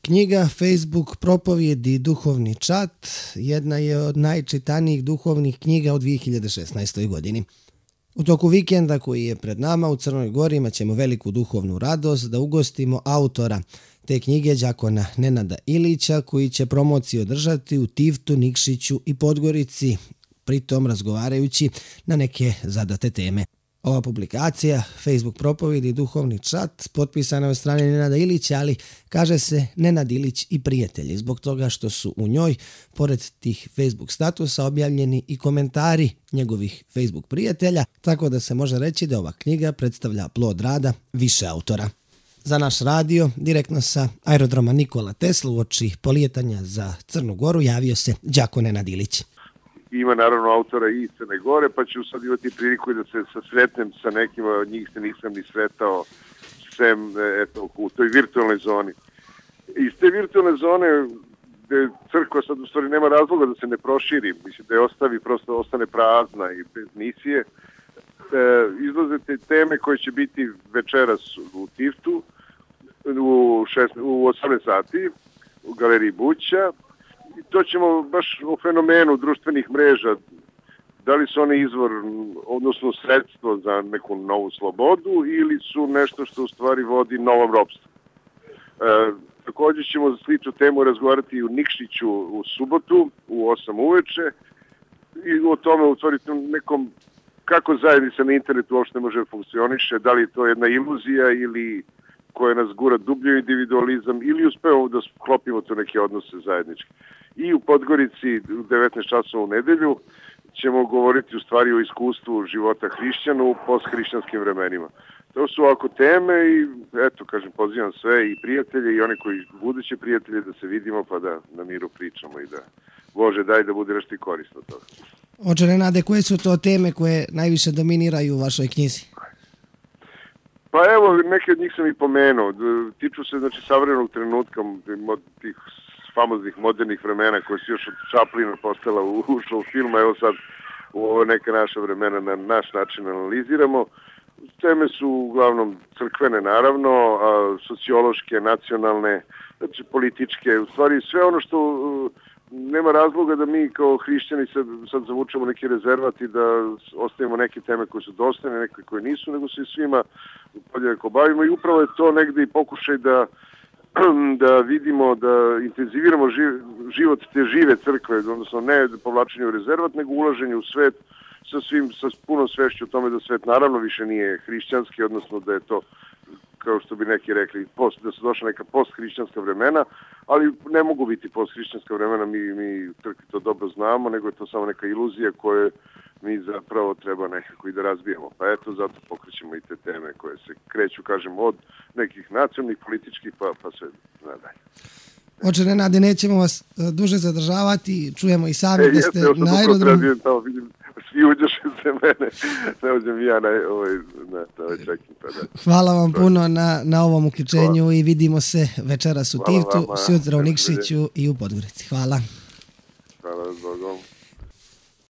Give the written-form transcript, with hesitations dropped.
Knjiga Facebook propovjedi duhovni čat jedna je od najčitanijih duhovnih knjiga u 2016. godini. U toku vikenda koji je pred nama u Crnoj Gori imat ćemo veliku duhovnu radost da ugostimo autora te knjige, đakona Nenada Ilića, koji će promociju održati u Tivtu, Nikšiću i Podgorici, pritom razgovarajući na neke zadate teme. Ova publikacija, Facebook propovjedi duhovni čat, potpisana je od strane Nenada Ilića, ali kaže se Nenad Ilić i prijatelji, zbog toga što su u njoj, pored tih Facebook statusa, objavljeni i komentari njegovih Facebook prijatelja, tako da se može reći da ova knjiga predstavlja plod rada više autora. Za naš radio, direktno sa aerodroma Nikola Tesla uoči polijetanja za Crnu Goru, javio se đako Nenad Ilić. Ima naravno autora i Crne Gore, pa ću sad imati priliku da se sretnem sa nekima, od njih se nisam ni sretao, sem u toj virtualnoj zoni. Iz te virtualne zone, gde crkva sad u stvari nema razloga da se ne proširi, mislim da je ostavi, prosto ostane prazna i bez misije, izlaze te teme koje će biti večeras u Tivtu, u 18 sati, u galeriji Buća. I to ćemo baš o fenomenu društvenih mreža, da li su one izvor, odnosno sredstvo za neku novu slobodu ili su nešto što u stvari vodi novom ropstvu. Također ćemo za sličnu temu razgovarati u Nikšiću u subotu u 8 uveče i o tome utvoriti nekom kako zajednica na internetu uopšte može funkcioniše, da li je to jedna iluzija ili koja nas gura dublju individualizam ili uspevamo da sklopimo to neke odnose zajedničke. I u Podgorici u 19 časova u nedelju ćemo govoriti u stvari o iskustvu života hrišćana u posthrišćanskim vremenima. To su ovako teme i eto, kažem, pozivam sve i prijatelje i one koji buduće prijatelje da se vidimo pa da na miru pričamo i da Bože daj da bude nešto i korisno toga. Oče Nenade, koje su to teme koje najviše dominiraju u vašoj knjizi? Pa evo, neke od njih sam i pomenuo. Tiču se, znači, savremenog trenutka, tih famoznih modernih vremena koje su još od Chaplina postala ušla u filma, evo sad u ovo neka naša vremena na naš način analiziramo. Teme su uglavnom crkvene naravno, sociološke, nacionalne, znači političke, u stvari sve ono što nema razloga da mi kao hrišćani sad zavučemo neki rezervat i da ostavimo neke teme koje su dostojne, neke koje nisu, nego se i svima podjednako bavimo i upravo je to negde i pokušaj da vidimo, da intenziviramo život te žive crkve, odnosno ne povlačenje u rezervat, nego ulaženje u svet sa punom svešću o tome da svet naravno više nije hrišćanski, odnosno da je to, kao što bi neki rekli, da su došla neka posthrišćanska vremena, ali ne mogu biti posthrišćanska vremena, mi crkvi to dobro znamo, nego je to samo neka iluzija koje mi zapravo treba nekako i da razbijemo. Pa eto, zato pokrećemo i te teme koje se kreću, kažem, od nekih nacionalnih, političkih, pa sve nadalje. Oče Nenade, nećemo vas duže zadržavati, čujemo i sami da ste na aerodromu. Svi uđeše se mene, ne uđem ja na ovaj check-in. Hvala vam puno na ovom uključenju i vidimo se večeras u Tivtu, sutra u Nikšiću i u Podgorici. Hvala. Hvala, s Bogom.